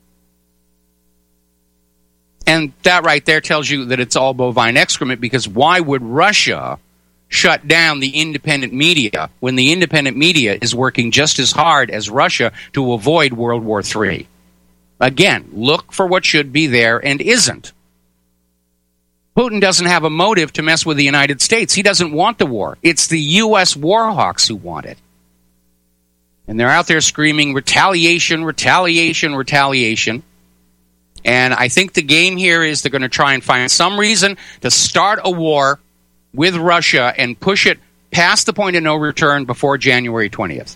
And that right there tells you that it's all bovine excrement, because why would Russia shut down the independent media when the independent media is working just as hard as Russia to avoid World War Three? Again, look for what should be there and isn't. Putin doesn't have a motive to mess with the United States. He doesn't want the war. It's the U S war hawks who want it. And they're out there screaming retaliation, retaliation, retaliation. And I think the game here is they're going to try and find some reason to start a war with Russia and push it past the point of no return before January twentieth.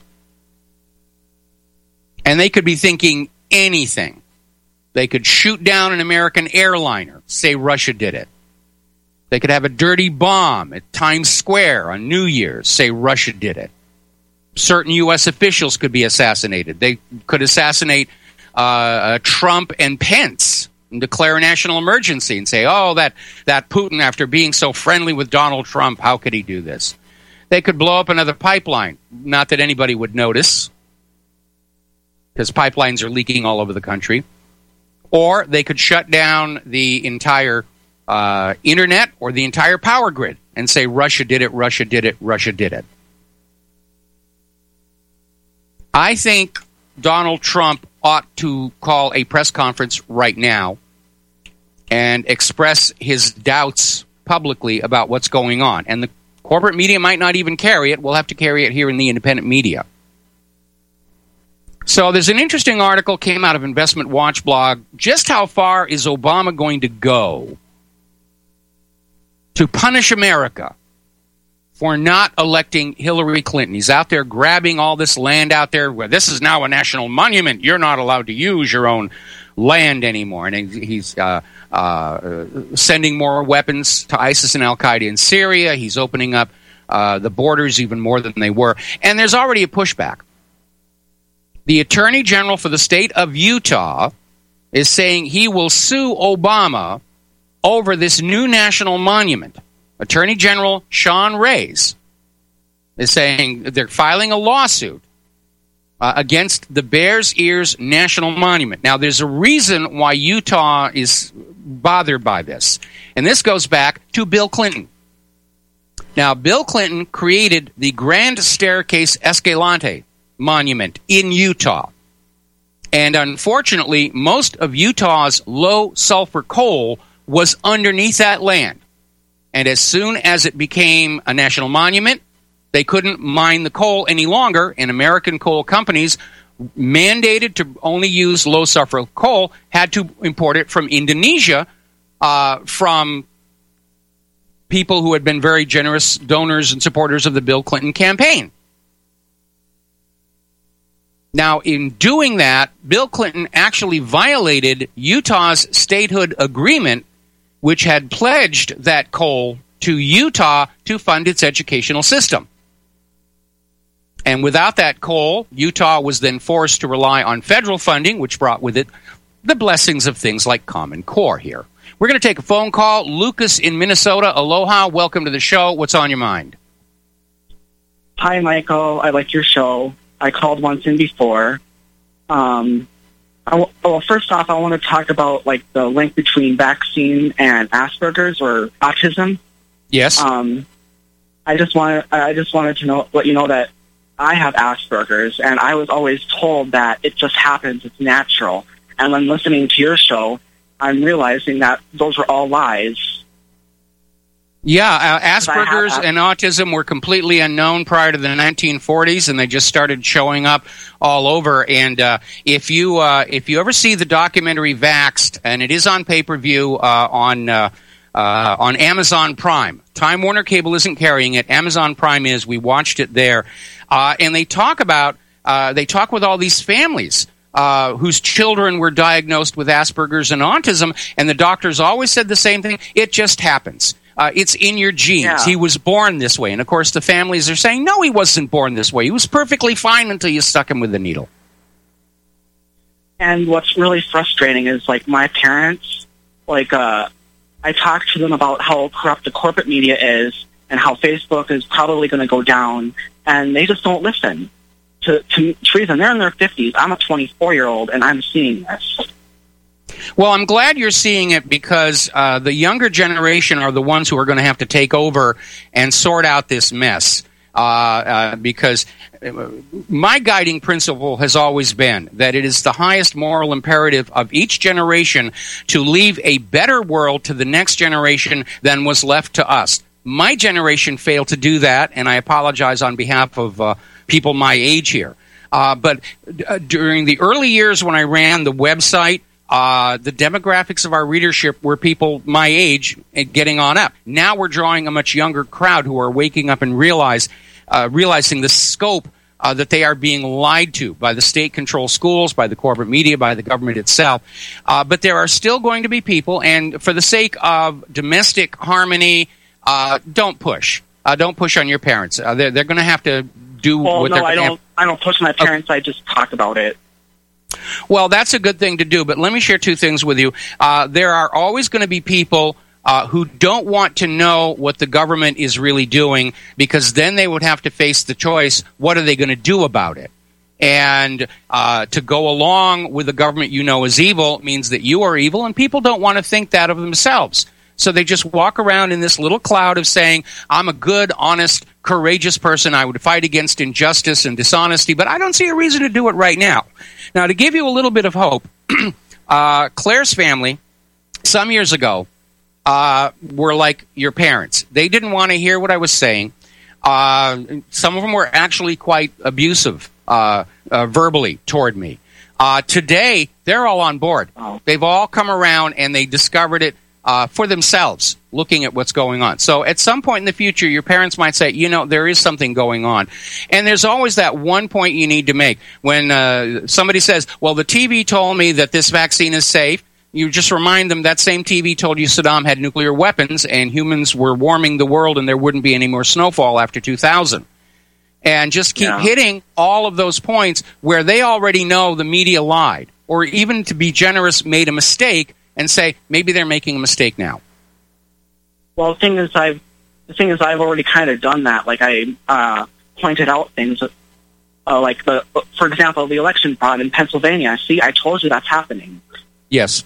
And they could be thinking anything. They could shoot down an American airliner, say Russia did it. They could have a dirty bomb at Times Square on New Year's, say Russia did it. Certain U S officials could be assassinated. They could assassinate uh, uh, Trump and Pence and declare a national emergency and say, oh, that, that Putin, after being so friendly with Donald Trump, how could he do this? They could blow up another pipeline. Not that anybody would notice, because pipelines are leaking all over the country. Or they could shut down the entire uh, internet or the entire power grid and say, Russia did it, Russia did it, Russia did it. I think Donald Trump ought to call a press conference right now and express his doubts publicly about what's going on. And the corporate media might not even carry it. We'll have to carry it here in the independent media. So there's an interesting article came out of Investment Watch blog. Just how far is Obama going to go to punish America for not electing Hillary Clinton? He's out there grabbing all this land out there where this is now a national monument. You're not allowed to use your own land anymore. And he's uh, uh, sending more weapons to ISIS and Al-Qaeda in Syria. He's opening up uh, the borders even more than they were. And there's already a pushback. The Attorney General for the state of Utah is saying he will sue Obama over this new national monument. Attorney General Sean Reyes is saying they're filing a lawsuit uh, against the Bears Ears National Monument. Now, there's a reason why Utah is bothered by this, and this goes back to Bill Clinton. Now, Bill Clinton created the Grand Staircase Escalante Monument in Utah. And unfortunately, most of Utah's low sulfur coal was underneath that land. And as soon as it became a national monument, they couldn't mine the coal any longer, and American coal companies mandated to only use low sulfur coal had to import it from Indonesia uh, from people who had been very generous donors and supporters of the Bill Clinton campaign. Now, in doing that, Bill Clinton actually violated Utah's statehood agreement, which had pledged that coal to Utah to fund its educational system. And without that coal, Utah was then forced to rely on federal funding, which brought with it the blessings of things like Common Core here. We're going to take a phone call. Lucas in Minnesota. Aloha. Welcome to the show. What's on your mind? Hi, Michael. I like your show. I called once in before. Um, I w- well, first off, I want to talk about like the link between vaccine and Asperger's or autism. Yes. Um, I just wanted I just wanted to know let you know that I have Asperger's, and I was always told that it just happens, it's natural. And when listening to your show, I'm realizing that those were all lies. Yeah, uh, Asperger's and autism were completely unknown prior to the nineteen forties, and they just started showing up all over. And uh, if you uh, if you ever see the documentary Vaxxed, and it is on pay-per-view uh, on uh, uh, on Amazon Prime. Time Warner Cable isn't carrying it. Amazon Prime is. We watched it there, uh, and they talk about uh, they talk with all these families uh, whose children were diagnosed with Asperger's and autism, and the doctors always said the same thing: it just happens. Uh, it's in your genes. Yeah. He was born this way. And, of course, the families are saying, no, he wasn't born this way. He was perfectly fine until you stuck him with the needle. And what's really frustrating is, like, my parents, like, uh, I talk to them about how corrupt the corporate media is and how Facebook is probably going to go down, and they just don't listen to, to, to reason. They're in their fifties. I'm a twenty-four-year-old, and I'm seeing this. Well, I'm glad you're seeing it because uh, the younger generation are the ones who are going to have to take over and sort out this mess. Uh, uh, because my guiding principle has always been that it is the highest moral imperative of each generation to leave a better world to the next generation than was left to us. My generation failed to do that, and I apologize on behalf of uh, people my age here. Uh, but uh, during the early years when I ran the website, Uh, the demographics of our readership were people my age getting on up. Now we're drawing a much younger crowd who are waking up and realize, uh, realizing the scope uh, that they are being lied to by the state-controlled schools, by the corporate media, by the government itself. Uh, but there are still going to be people, and for the sake of domestic harmony, uh, don't push. Uh, don't push on your parents. Uh, they're they're going to have to do well, what no, they're I don't. have- I don't push my parents. Okay. I just talk about it. Well, that's a good thing to do, but let me share two things with you. Uh, there are always going to be people uh, who don't want to know what the government is really doing because then they would have to face the choice, what are they going to do about it? And uh, to go along with the government you know is evil means that you are evil, and people don't want to think that of themselves. So they just walk around in this little cloud of saying, I'm a good, honest, courageous person. I would fight against injustice and dishonesty, but I don't see a reason to do it right now. Now, to give you a little bit of hope, uh, Claire's family, some years ago, uh, were like your parents. They didn't want to hear what I was saying. Uh, some of them were actually quite abusive uh, uh, verbally toward me. Uh, today, they're all on board. They've all come around, and they discovered it Uh, for themselves, looking at what's going on. So at some point in the future, your parents might say, you know, there is something going on. And there's always that one point you need to make. When uh, somebody says, well, the T V told me that this vaccine is safe, you just remind them that same T V told you Saddam had nuclear weapons and humans were warming the world and there wouldn't be any more snowfall after two thousand. And just keep Yeah. hitting all of those points where they already know the media lied, or even, to be generous, made a mistake, and say, maybe they're making a mistake now. Well, the thing is, I've the thing is, I've already kind of done that. Like I uh, pointed out things, uh, like the, for example, the election fraud in Pennsylvania. See, I told you that's happening. Yes.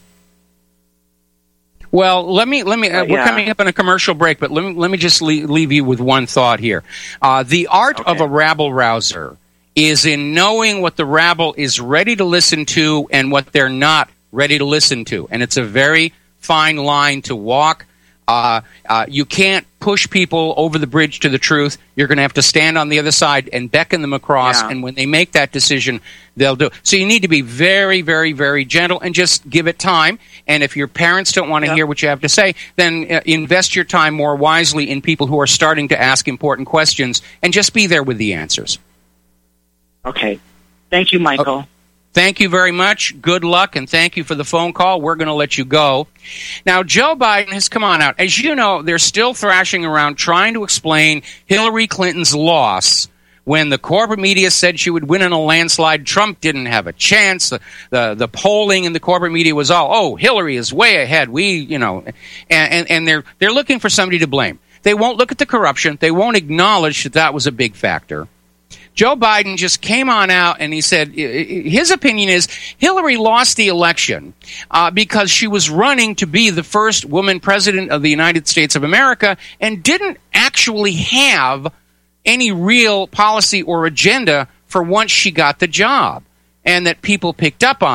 Well, let me let me. Uh, Uh, we're yeah. coming up on a commercial break, but let me let me just leave, leave you with one thought here. Uh, the art of a rabble rouser is in knowing what the rabble is ready to listen to and what they're not ready to listen to. And it's a very fine line to walk. Uh, uh, you can't push people over the bridge to the truth. You're going to have to stand on the other side and beckon them across. Yeah. And when they make that decision, they'll do it. So you need to be very, very, very gentle and just give it time. And if your parents don't want to Yeah. hear what you have to say, then uh, invest your time more wisely in people who are starting to ask important questions and just be there with the answers. Okay. Thank you, Michael. Okay. Thank you very much. Good luck, and thank you for the phone call. We're going to let you go. Now, Joe Biden has come on out. As you know, they're still thrashing around trying to explain Hillary Clinton's loss when the corporate media said she would win in a landslide. Trump didn't have a chance. The, the, the polling in the corporate media was all, oh, Hillary is way ahead. We, you know, and, and, and they're, they're looking for somebody to blame. They won't look at the corruption. They won't acknowledge that that was a big factor. Joe Biden just came on out and he said his opinion is Hillary lost the election uh, because she was running to be the first woman president of the United States of America and didn't actually have any real policy or agenda for once she got the job, and that people picked up on that.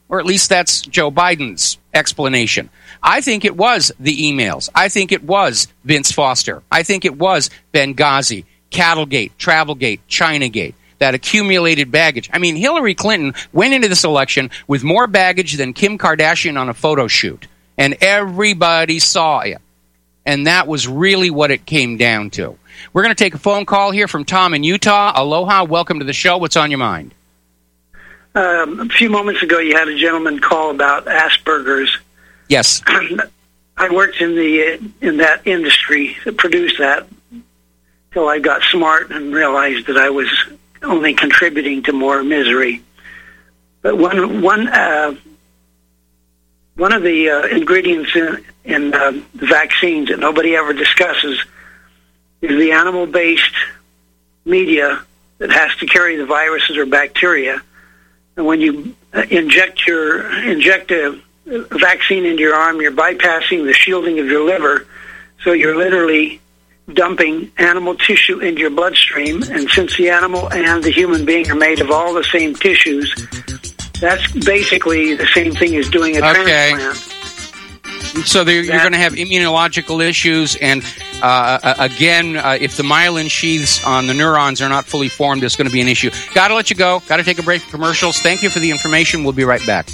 Or at least that's Joe Biden's explanation. I think it was the emails. I think it was Vince Foster. I think it was Benghazi, Cattlegate, Travelgate, Chinagate, that accumulated baggage. I mean, Hillary Clinton went into this election with more baggage than Kim Kardashian on a photo shoot. And everybody saw it. And that was really what it came down to. We're going to take a phone call here from Tom in Utah. Aloha, welcome to the show. What's on your mind? Um, a few moments ago, you had a gentleman call about Asperger's. Yes. I worked in the in that industry that produced that till I got smart and realized that I was only contributing to more misery. But one one uh, one of the uh, ingredients in, in uh, the vaccines that nobody ever discusses is the animal-based media that has to carry the viruses or bacteria. And when you inject your inject a vaccine into your arm, you're bypassing the shielding of your liver, so you're literally dumping animal tissue into your bloodstream. And since the animal and the human being are made of all the same tissues, that's basically the same thing as doing a okay. transplant. So you're going to have immunological issues, and uh, again, uh, if the myelin sheaths on the neurons are not fully formed, there's going to be an issue. Got to let you go. Got to take a break for commercials. Thank you for the information. We'll be right back.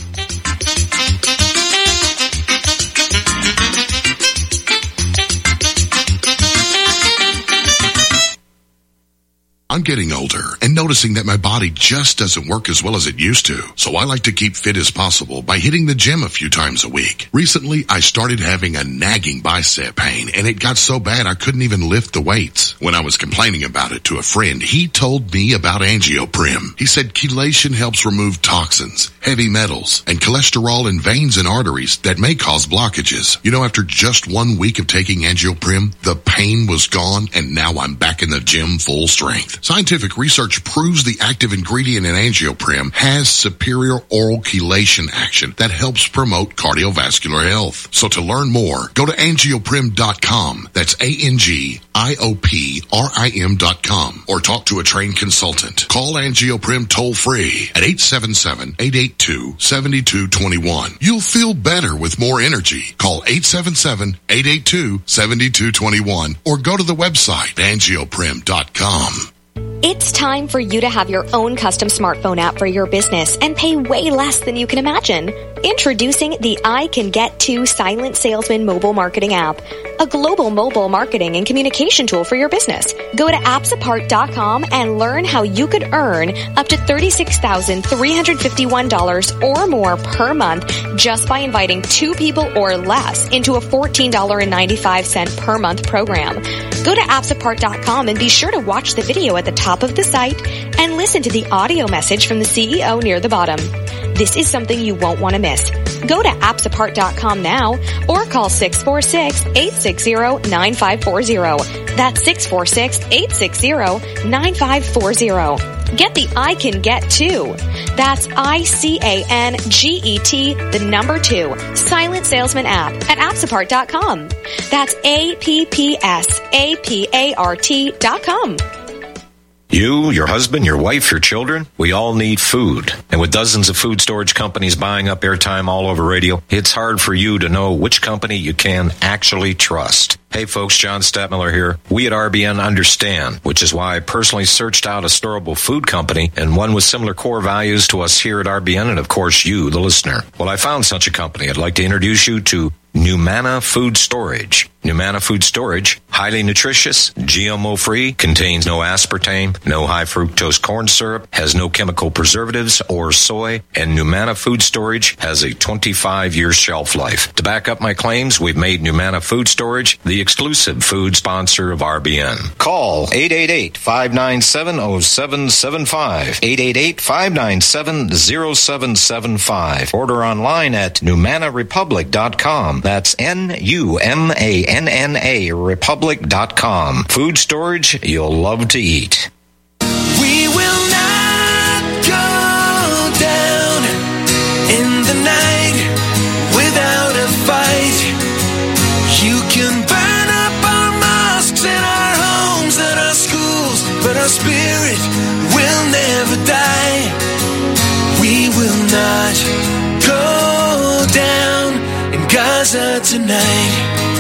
I'm getting older and noticing that my body just doesn't work as well as it used to. So I like to keep fit as possible by hitting the gym a few times a week. Recently, I started having a nagging bicep pain, and it got so bad I couldn't even lift the weights. When I was complaining about it to a friend, he told me about Angioprim. He said chelation helps remove toxins, heavy metals, and cholesterol in veins and arteries that may cause blockages. You know, after just one week of taking Angioprim, the pain was gone, and now I'm back in the gym full strength. Scientific research proves the active ingredient in Angioprim has superior oral chelation action that helps promote cardiovascular health. So to learn more, go to angioprim dot com. That's A N G I O P R I M dot com. Or talk to a trained consultant. Call Angioprim toll free at eight seven seven, eight eight two, seven two two one. You'll feel better with more energy. Call eight seven seven, eight eight two, seven two two one or go to the website angioprim dot com. It's time for you to have your own custom smartphone app for your business and pay way less than you can imagine. Introducing the I Can Get To Silent Salesman mobile marketing app, a global mobile marketing and communication tool for your business. Go to apps apart dot com and learn how you could earn up to thirty-six thousand three hundred fifty-one dollars or more per month just by inviting two people or less into a fourteen dollars and ninety-five cents per month program. Go to apps apart dot com and be sure to watch the video at the top of the site and listen to the audio message from the C E O near the bottom. This is something you won't want to miss. Go to apps apart dot com now or call six four six, eight six zero, nine five four zero. That's six four six, eight six zero, nine five four zero. Get the I Can Get To. That's I C A N G E T, the number two, Silent Salesman app at apps apart dot com. That's A P P S A P A R T dot com. You, your husband, your wife, your children, we all need food. And with dozens of food storage companies buying up airtime all over radio, it's hard for you to know which company you can actually trust. Hey folks, John Stadtmiller here. We at R B N understand, which is why I personally searched out a storable food company and one with similar core values to us here at R B N and of course you, the listener. Well, I found such a company. I'd like to introduce you to Numana Food Storage. Numana Food Storage, highly nutritious, G M O-free, contains no aspartame, no high fructose corn syrup, has no chemical preservatives or soy, and Numana Food Storage has a twenty-five year shelf life. To back up my claims, we've made Numana Food Storage the exclusive food sponsor of R B N. Call eight eight eight, five nine seven, zero seven seven five, eight eight eight, five nine seven, zero seven seven five. Order online at numana republic dot com. That's N U M A N N A republic dot com. Food storage you'll love to eat. We will not go down in the night without a fight. You can burn up our mosques and our homes and our schools, but our spirit will never die. We will not go down in Gaza tonight.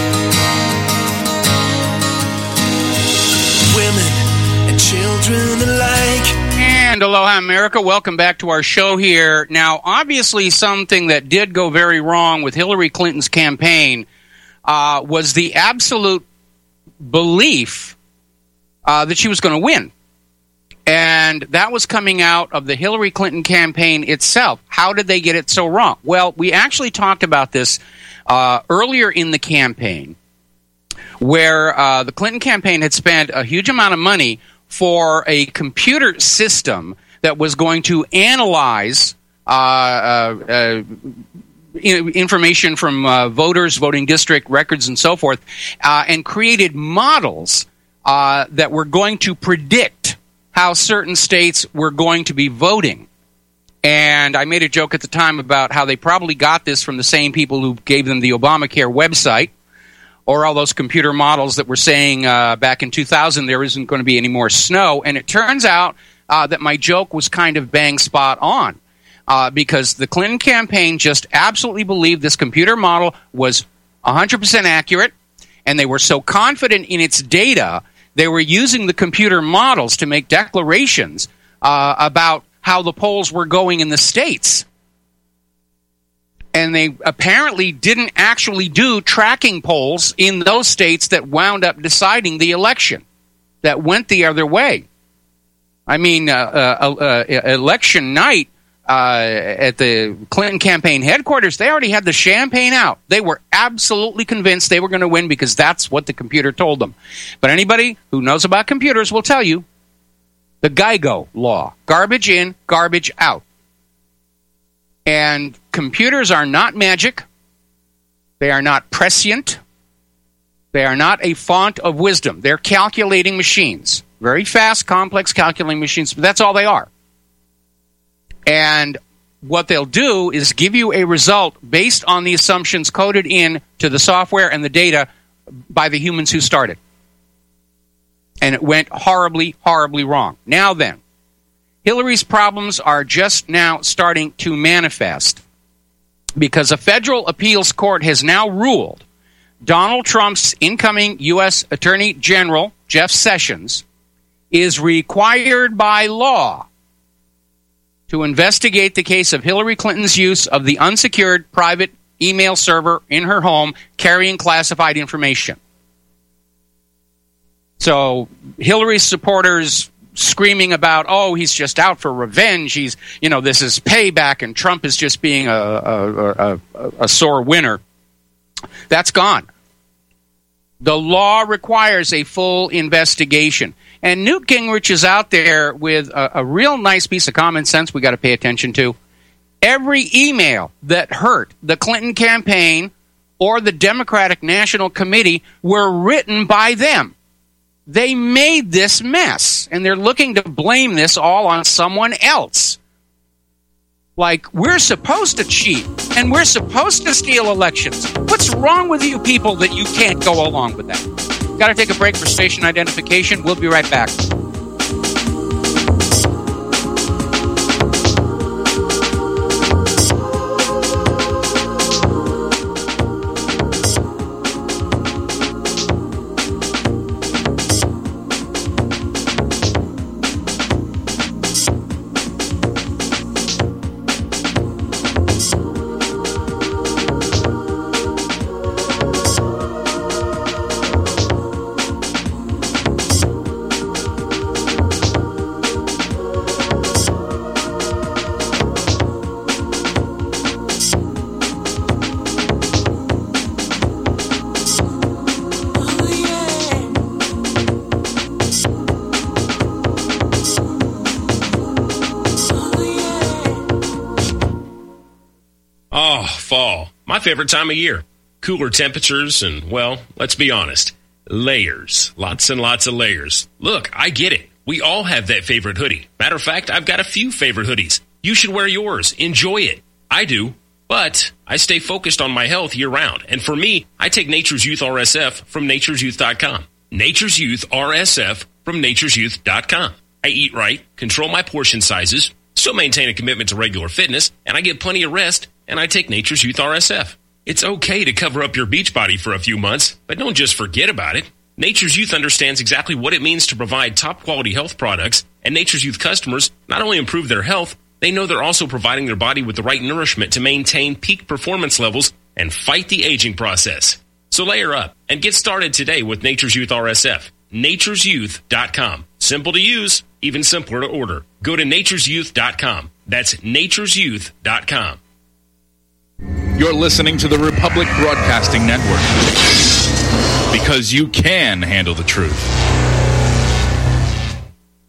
Women and children alike. And aloha, America. Welcome back to our show here. Now, obviously, something that did go very wrong with Hillary Clinton's campaign uh, was the absolute belief uh, that she was going to win. And that was coming out of the Hillary Clinton campaign itself. How did they get it so wrong? Well, we actually talked about this uh, earlier in the campaign, where uh, the Clinton campaign had spent a huge amount of money for a computer system that was going to analyze uh, uh, uh, information from uh, voters, voting district records, and so forth, uh, and created models uh, that were going to predict how certain states were going to be voting. And I made a joke at the time about how they probably got this from the same people who gave them the Obamacare website, or all those computer models that were saying uh, back in two thousand there isn't going to be any more snow. And it turns out uh, that my joke was kind of bang spot on, uh, because the Clinton campaign just absolutely believed this computer model was one hundred percent accurate, and they were so confident in its data, they were using the computer models to make declarations uh, about how the polls were going in the states. And they apparently didn't actually do tracking polls in those states that wound up deciding the election, that went the other way. I mean, uh, uh, uh, election night uh, at the Clinton campaign headquarters, they already had the champagne out. They were absolutely convinced they were going to win because that's what the computer told them. But anybody who knows about computers will tell you the GIGO law, garbage in, garbage out. And computers are not magic. They are not prescient. They are not a font of wisdom. They're calculating machines. Very fast, complex calculating machines, but that's all they are. And what they'll do is give you a result based on the assumptions coded in to the software and the data by the humans who started. And it went horribly, horribly wrong. Now then, Hillary's problems are just now starting to manifest because a federal appeals court has now ruled Donald Trump's incoming U S Attorney General, Jeff Sessions, is required by law to investigate the case of Hillary Clinton's use of the unsecured private email server in her home carrying classified information. So Hillary's supporters screaming about, oh, he's just out for revenge. He's, you know, this is payback, and Trump is just being a, a, a, a sore winner. That's gone. The law requires a full investigation. And Newt Gingrich is out there with a, a real nice piece of common sense we got to pay attention to. Every email that hurt the Clinton campaign or the Democratic National Committee were written by them. They made this mess, and they're looking to blame this all on someone else. Like, we're supposed to cheat, and we're supposed to steal elections. What's wrong with you people that you can't go along with that? Got to take a break for station identification. We'll be right back. Fall, my favorite time of year. Cooler temperatures and, well, let's be honest, layers. Lots and lots of layers. Look, I get it. We all have that favorite hoodie. Matter of fact, I've got a few favorite hoodies. You should wear yours. Enjoy it. I do. But I stay focused on my health year-round. And for me, I take Nature's Youth R S F from natures youth dot com. Nature's Youth R S F from natures youth dot com. I eat right, control my portion sizes, still maintain a commitment to regular fitness, and I get plenty of rest, and I take Nature's Youth R S F. It's okay to cover up your beach body for a few months, but don't just forget about it. Nature's Youth understands exactly what it means to provide top-quality health products, and Nature's Youth customers not only improve their health, they know they're also providing their body with the right nourishment to maintain peak performance levels and fight the aging process. So layer up and get started today with Nature's Youth R S F. natures youth dot com. Simple to use, even simpler to order. Go to natures youth dot com. That's natures youth dot com. You're listening to the Republic Broadcasting Network, because you can handle the truth.